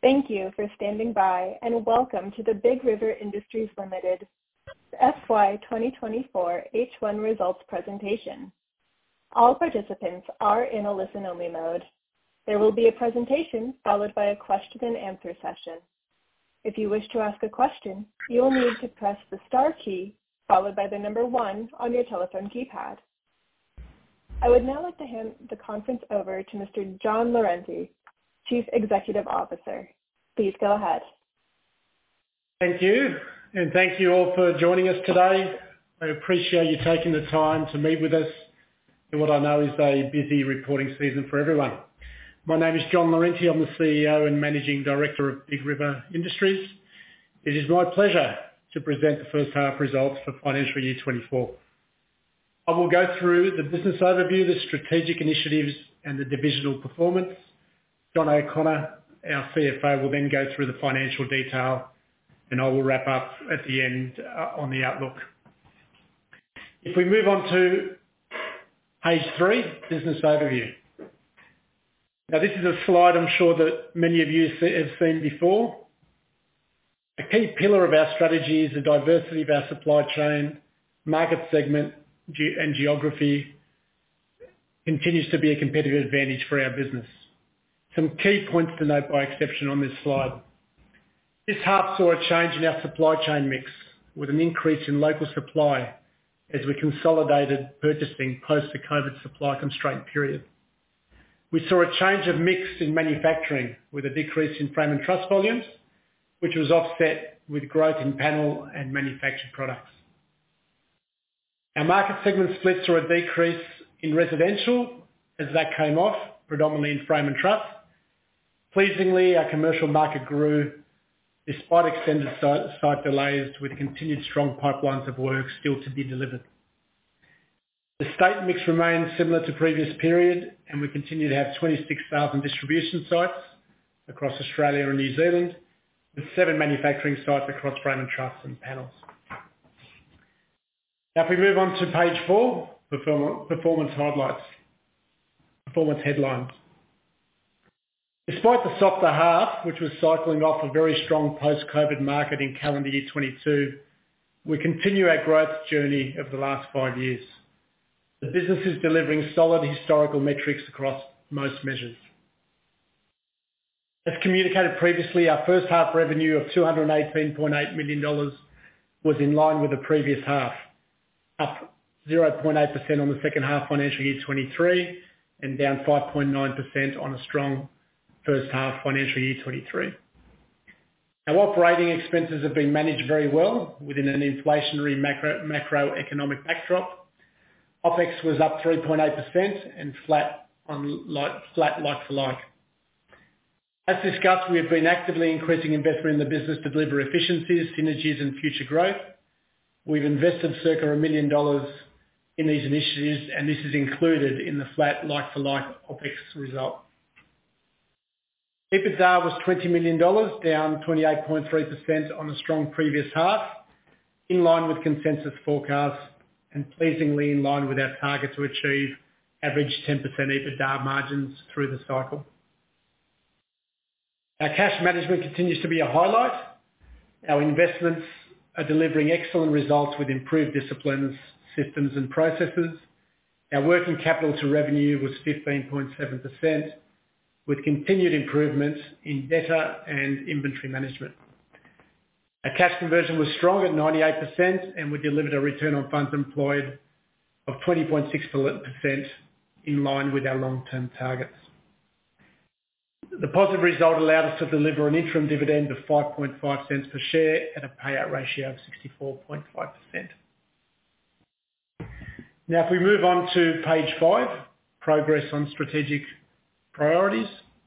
Thank you for standing by, and welcome to the Big River Industries Limited FY 2024 H1 results presentation. All participants are in a listen-only mode. There will be a presentation followed by a question and answer session. If you wish to ask a question, you will need to press the star key followed by the number 1 on your telephone keypad. I would now like to hand the conference over to Mr. John Lorente, Chief Executive Officer. Please go ahead. Thank you, and thank you all for joining us today. I appreciate you taking the time to meet with us in what I know is a busy reporting season for everyone. My name is John Lorente. I'm the CEO and Managing Director of Big River Industries. It is my pleasure to present the first half results for financial year 24. I will go through the business overview, the strategic initiatives and the divisional performance. John O'Connor, our CFO, will then go through the financial detail, and I will wrap up at the end on the outlook. If we move on to page 3, business overview. Now, this is a slide I'm sure that many of you have seen before. A key pillar of our strategy is the diversity of our supply chain, market segment, and geography continues to be a competitive advantage for our business. Some key points to note by exception on this slide. This half saw a change in our supply chain mix with an increase in local supply as we consolidated purchasing post the COVID supply constraint period. We saw a change of mix in manufacturing with a decrease in frame and truss volumes, which was offset with growth in panel and manufactured products. Our market segment splits saw a decrease in residential as that came off, predominantly in frame and truss. Pleasingly, our commercial market grew despite extended site delays with continued strong pipelines of work still to be delivered. The state mix remains similar to previous period, and we continue to have 26,000 distribution sites across Australia and New Zealand, with 7 manufacturing sites across frame and truss and panels. Now, if we move on to page 4, performance headlines. Despite the softer half, which was cycling off a very strong post-COVID market in calendar year 22, we continue our growth journey of the last 5 years. The business is delivering solid historical metrics across most measures. As communicated previously, our first half revenue of $218.8 million was in line with the previous half, up 0.8% on the second half financial year 23 and down 5.9% on a strong first half financial year 23. Our operating expenses have been managed very well within an inflationary macroeconomic backdrop. OPEX was up 3.8% and flat like for like. As discussed, we have been actively increasing investment in the business to deliver efficiencies, synergies and future growth. We've invested circa $1 million in these initiatives, and this is included in the flat like for like OPEX result. EBITDA was $20 million, down 28.3% on a strong previous half, in line with consensus forecasts and pleasingly in line with our target to achieve average 10% EBITDA margins through the cycle. Our cash management continues to be a highlight. Our investments are delivering excellent results with improved disciplines, systems and processes. Our working capital to revenue was 15.7%, with continued improvements in debtor and inventory management. Our cash conversion was strong at 98%, and we delivered a return on funds employed of 20.6% in line with our long-term targets. The positive result allowed us to deliver an interim dividend of 5.5 cents per share at a payout ratio of 64.5%. Now, if we move on to page 5, progress on strategic priorities.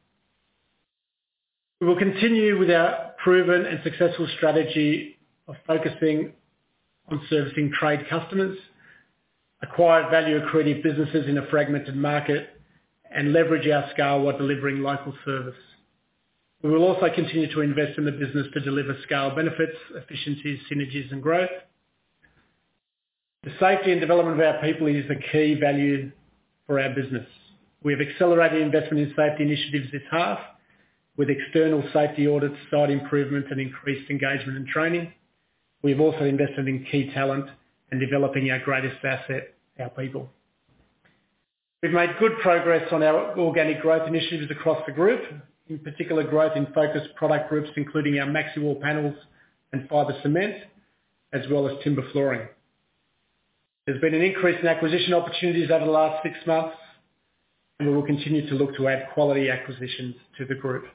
We will continue with our proven and successful strategy of focusing on servicing trade customers, acquire value accretive businesses in a fragmented market, and leverage our scale while delivering local service. We will also continue to invest in the business to deliver scale benefits, efficiencies, synergies and growth. The safety and development of our people is the key value for our business. We have accelerated investment in safety initiatives this half, with external safety audits, site improvements and increased engagement and training. We've also invested in key talent and developing our greatest asset, our people. We've made good progress on our organic growth initiatives across the group, in particular growth in focused product groups, including our Maxi-Wall panels and fibre cement, as well as timber flooring. There's been an increase in acquisition opportunities over the last 6 months, and we will continue to look to add quality acquisitions to the group.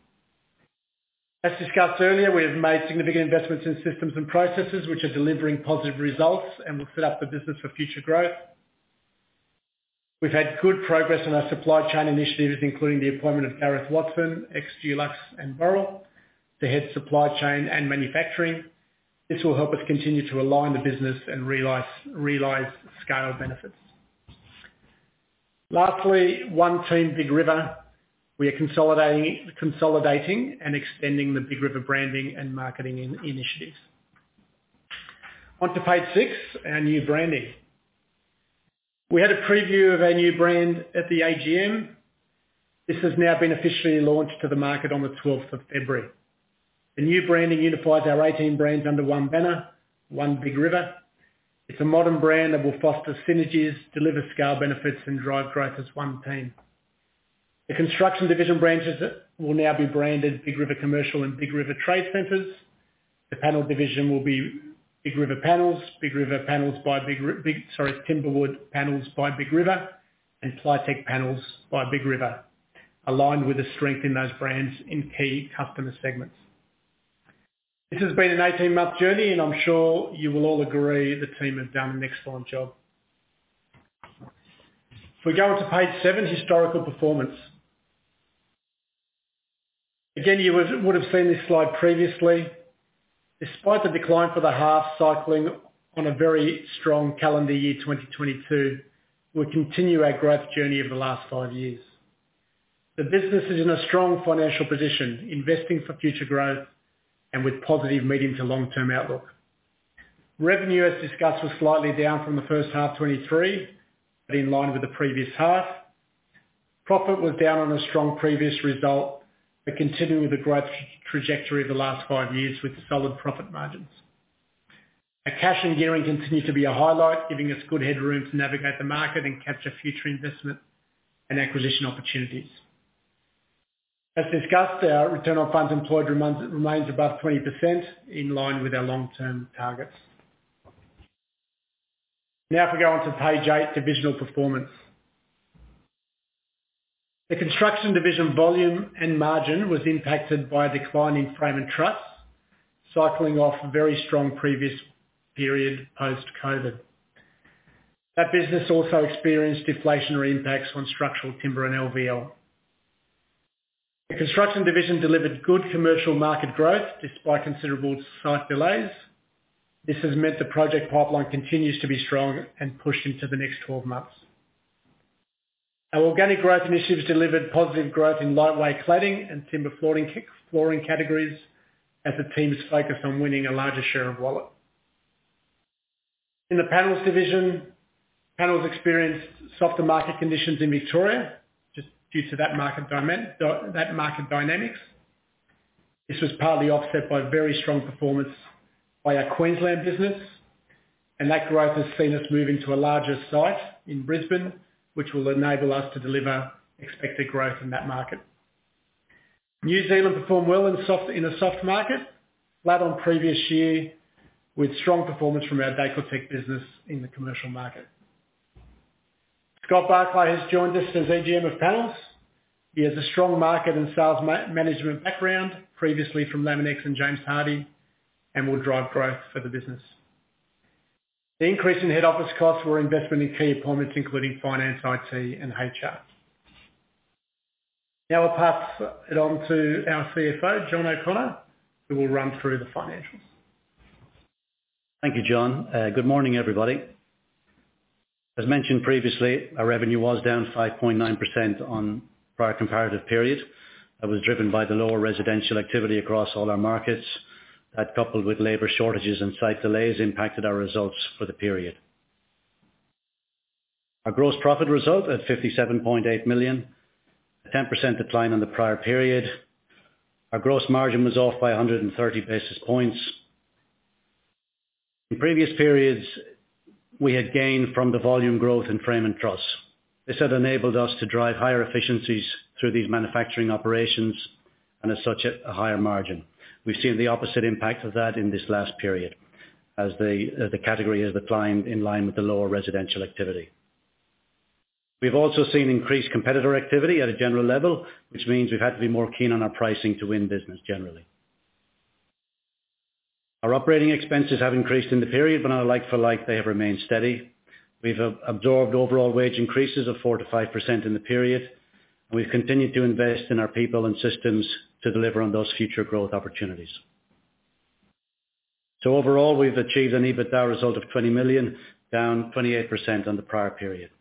As discussed earlier, we have made significant investments in systems and processes which are delivering positive results and will set up the business for future growth. We've had good progress on our supply chain initiatives, including the appointment of Gareth Watson, ex-Dulux and Boral, to head supply chain and manufacturing. This will help us continue to align the business and realise scale benefits. Lastly, one team Big River. We are consolidating and extending the Big River branding and marketing initiatives. On to page 6, our new branding. We had a preview of our new brand at the AGM. This has now been officially launched to the market on the 12th of February. The new branding unifies our 18 brands under one banner, One Big River. It's a modern brand that will foster synergies, deliver scale benefits and drive growth as one team. The construction division branches will now be branded Big River Commercial and Big River Trade Centres. The panel division will be Big River Panels, Timberwood Panels by Big River, and Plytech Panels by Big River, aligned with the strength in those brands in key customer segments. This has been an 18-month journey, and I'm sure you will all agree the team have done an excellent job. If we go on to page 7, historical performance. Again, you would have seen this slide previously. Despite the decline for the half, cycling on a very strong calendar year 2022, we continue our growth journey of the last 5 years. The business is in a strong financial position, investing for future growth and with positive medium to long-term outlook. Revenue, as discussed, was slightly down from the first half 23, but in line with the previous half. Profit was down on a strong previous result, but continuing with the growth trajectory of the last 5 years with solid profit margins. Our cash and gearing continue to be a highlight, giving us good headroom to navigate the market and capture future investment and acquisition opportunities. As discussed, our return on funds employed remains above 20%, in line with our long-term targets. Now if we go on to page 8, divisional performance. The construction division volume and margin was impacted by a decline in frame and truss, cycling off a very strong previous period post-COVID. That business also experienced deflationary impacts on structural timber and LVL. The construction division delivered good commercial market growth despite considerable site delays. This has meant the project pipeline continues to be strong and pushed into the next 12 months. Our organic growth initiatives delivered positive growth in lightweight cladding and timber flooring categories as the teams focused on winning a larger share of wallet. In the panels division, panels experienced softer market conditions in Victoria, just due to that market dynamics. This was partly offset by very strong performance by our Queensland business, and that growth has seen us move into a larger site in Brisbane, which will enable us to deliver expected growth in that market. New Zealand performed well in a soft market, flat on previous year, with strong performance from our Decortech business in the commercial market. Scott Barclay has joined us as AGM of Panels. He has a strong market and sales management background, previously from Laminex and James Hardie, and will drive growth for the business. The increase in head office costs were investment in key appointments, including finance, IT and HR. Now I'll pass it on to our CFO, John O'Connor, who will run through the financials. Thank you, John. Good morning, everybody. As mentioned previously, our revenue was down 5.9% on prior comparative period. That was driven by the lower residential activity across all our markets. That, coupled with labour shortages and site delays, impacted our results for the period. Our gross profit result at 57.8 million, a 10% decline on the prior period. Our gross margin was off by 130 basis points. In previous periods, we had gained from the volume growth in frame and truss. This had enabled us to drive higher efficiencies through these manufacturing operations and as such a higher margin. We've seen the opposite impact of that in this last period as the category has declined in line with the lower residential activity. We've also seen increased competitor activity at a general level, which means we've had to be more keen on our pricing to win business generally. Our operating expenses have increased in the period, but on a like-for-like, they have remained steady. We've absorbed overall wage increases of 4 to 5% in the period, and we've continued to invest in our people and systems to deliver on those future growth opportunities. So overall, we've achieved an EBITDA result of 20 million, down 28% on the prior period.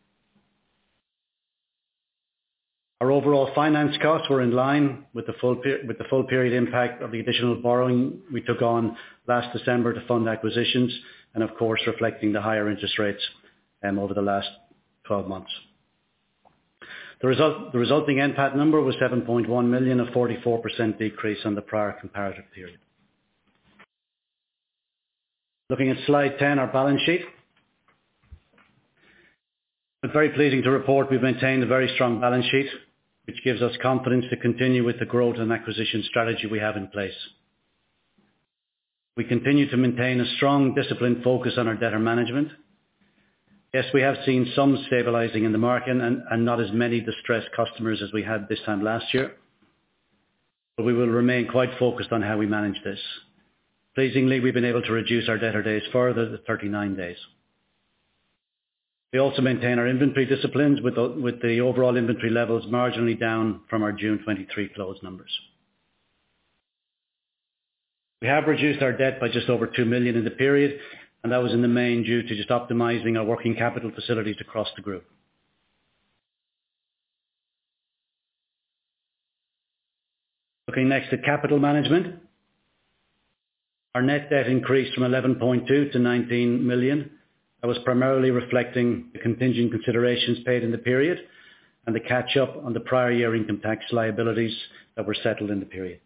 Our overall finance costs were in line with the full period impact of the additional borrowing we took on last December to fund acquisitions, and of course reflecting the higher interest rates over the last 12 months. The resulting NPAT number was 7.1 million, a 44% decrease on the prior comparative period. Looking at slide 10, our balance sheet. It's very pleasing to report we've maintained a very strong balance sheet, which gives us confidence to continue with the growth and acquisition strategy we have in place. We continue to maintain a strong disciplined focus on our debtor management. Yes, we have seen some stabilizing in the market and not as many distressed customers as we had this time last year, but we will remain quite focused on how we manage this. Pleasingly, we've been able to reduce our debtor days further to 39 days. We also maintain our inventory disciplines with the overall inventory levels marginally down from our June 23 close numbers. We have reduced our debt by just over 2 million in the period, and that was in the main due to just optimizing our working capital facilities across the group. Looking next at capital management. Our net debt increased from 11.2 to 19 million. That was primarily reflecting the contingent considerations paid in the period and the catch-up on the prior year income tax liabilities that were settled in the period.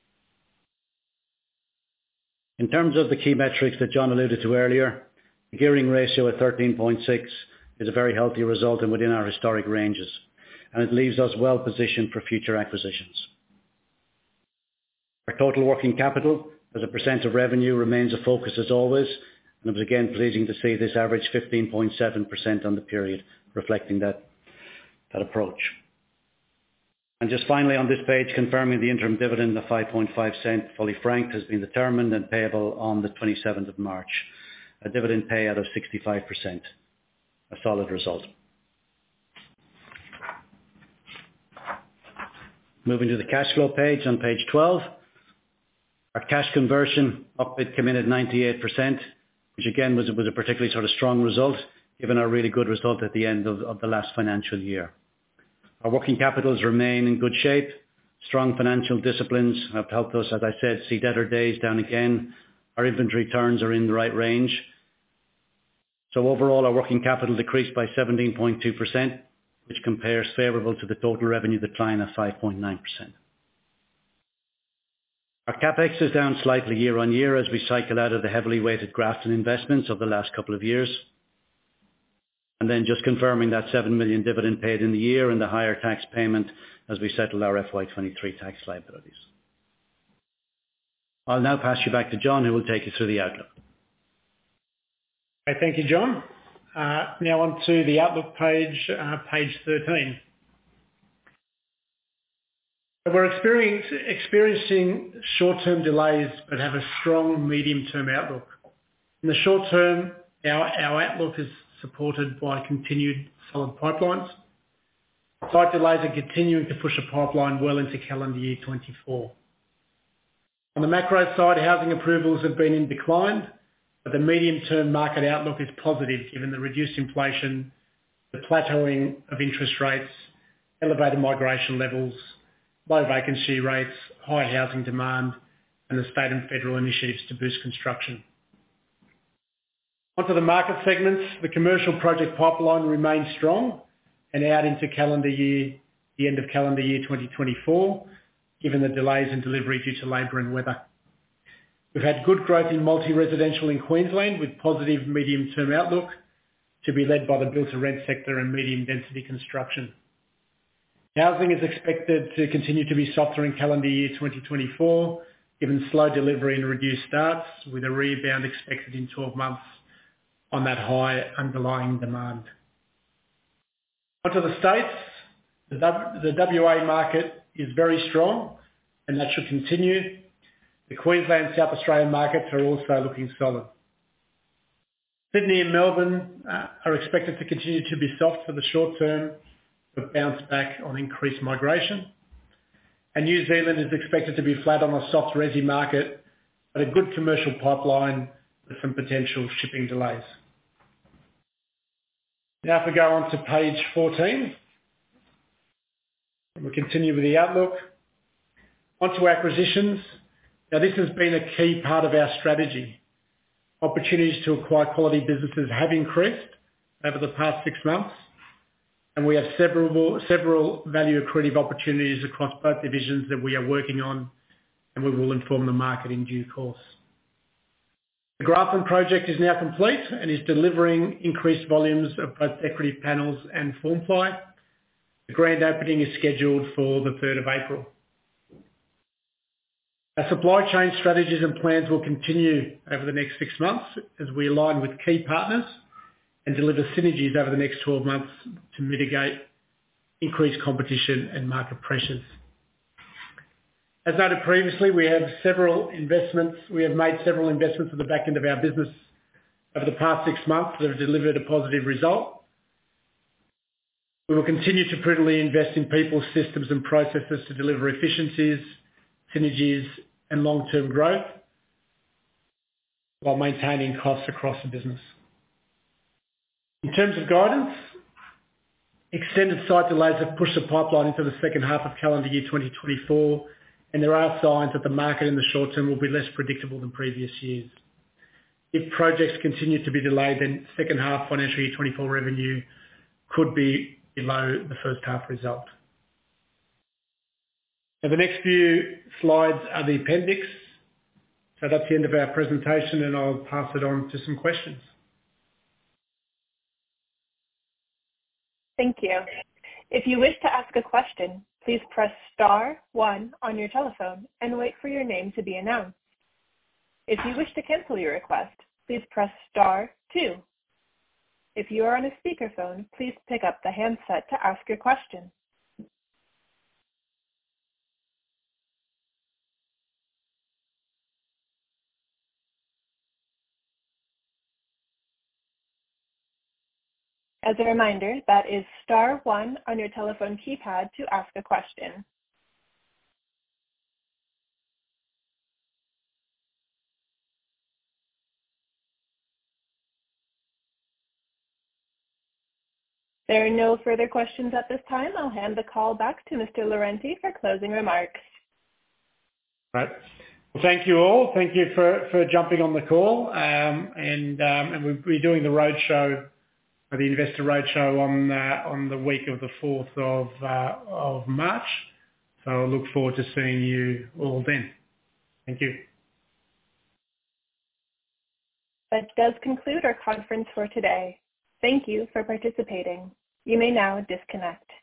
In terms of the key metrics that John alluded to earlier, the gearing ratio at 13.6 is a very healthy result and within our historic ranges, and it leaves us well positioned for future acquisitions. Our total working capital as a percent of revenue remains a focus as always, and it was again pleasing to see this average 15.7% on the period, reflecting that approach. And just finally on this page, confirming the interim dividend of 5.5 fully franked has been determined and payable on the 27th of March, a dividend payout of 65%, a solid result. Moving to the cash flow page on page 12. Our cash conversion it came in at 98%, which again was a particularly sort of strong result, given our really good result at the end of the last financial year. Our working capitals remain in good shape. Strong financial disciplines have helped us, as I said, see debtor days down again. Our inventory turns are in the right range. So overall, our working capital decreased by 17.2%, which compares favourable to the total revenue decline of 5.9%. Our CapEx is down slightly year on year as we cycle out of the heavily weighted Grafton investments of the last couple of years. And then just confirming that 7 million dividend paid in the year and the higher tax payment as we settle our FY23 tax liabilities. I'll now pass you back to John, who will take you through the outlook. Okay, thank you, John. Now on to the outlook page, page 13. We're experiencing short-term delays but have a strong medium-term outlook. In the short term, our outlook is supported by continued solid pipelines. Site delays are continuing to push a pipeline well into calendar year 24. On the macro side, housing approvals have been in decline, but the medium-term market outlook is positive given the reduced inflation, the plateauing of interest rates, elevated migration levels, low vacancy rates, high housing demand, and the state and federal initiatives to boost construction. Onto the market segments, the commercial project pipeline remains strong and out into the end of calendar year 2024. given the delays in delivery due to labor and weather. We've had good growth in multi-residential in Queensland with positive medium-term outlook to be led by the build-to-rent sector and medium-density construction. Housing is expected to continue to be softer in calendar year 2024, given slow delivery and reduced starts, with a rebound expected in 12 months on that high underlying demand. Onto the states, the WA market is very strong and that should continue. The Queensland and South Australian markets are also looking solid. Sydney and Melbourne are expected to continue to be soft for the short term, but bounce back on increased migration. And New Zealand is expected to be flat on a soft resi market, but a good commercial pipeline with some potential shipping delays. Now if we go on to page 14, and we continue with the outlook. Onto acquisitions. Now this has been a key part of our strategy. Opportunities to acquire quality businesses have increased over the past 6 months, and we have several value accretive opportunities across both divisions that we are working on, and we will inform the market in due course. The Grafton project is now complete and is delivering increased volumes of both decorative panels and Formfly. The grand opening is scheduled for the 3rd of April. Our supply chain strategies and plans will continue over the next 6 months as we align with key partners and deliver synergies over the next 12 months to mitigate increased competition and market pressures. As noted previously, we have made several investments at the back end of our business over the past 6 months that have delivered a positive result. We will continue to prudently invest in people, systems and processes to deliver efficiencies, synergies and long-term growth while maintaining costs across the business. In terms of guidance, extended site delays have pushed the pipeline into the second half of calendar year 2024, and there are signs that the market in the short term will be less predictable than previous years. If projects continue to be delayed, then second half financial year 24 revenue could be below the first half result. Now the next few slides are the appendix. So that's the end of our presentation and I'll pass it on to some questions. Thank you. If you wish to ask a question, please press star 1 on your telephone and wait for your name to be announced. If you wish to cancel your request, please press star 2. If you are on a speakerphone, please pick up the handset to ask your question. As a reminder, that is star 1 on your telephone keypad to ask a question. There are no further questions at this time. I'll hand the call back to Mr. Laurenti for closing remarks. Right. Well, thank you all. Thank you for jumping on the call. And we'll be doing the roadshow, the investor roadshow on the week of the 4th of March. So I look forward to seeing you all then. Thank you. That does conclude our conference for today. Thank you for participating. You may now disconnect.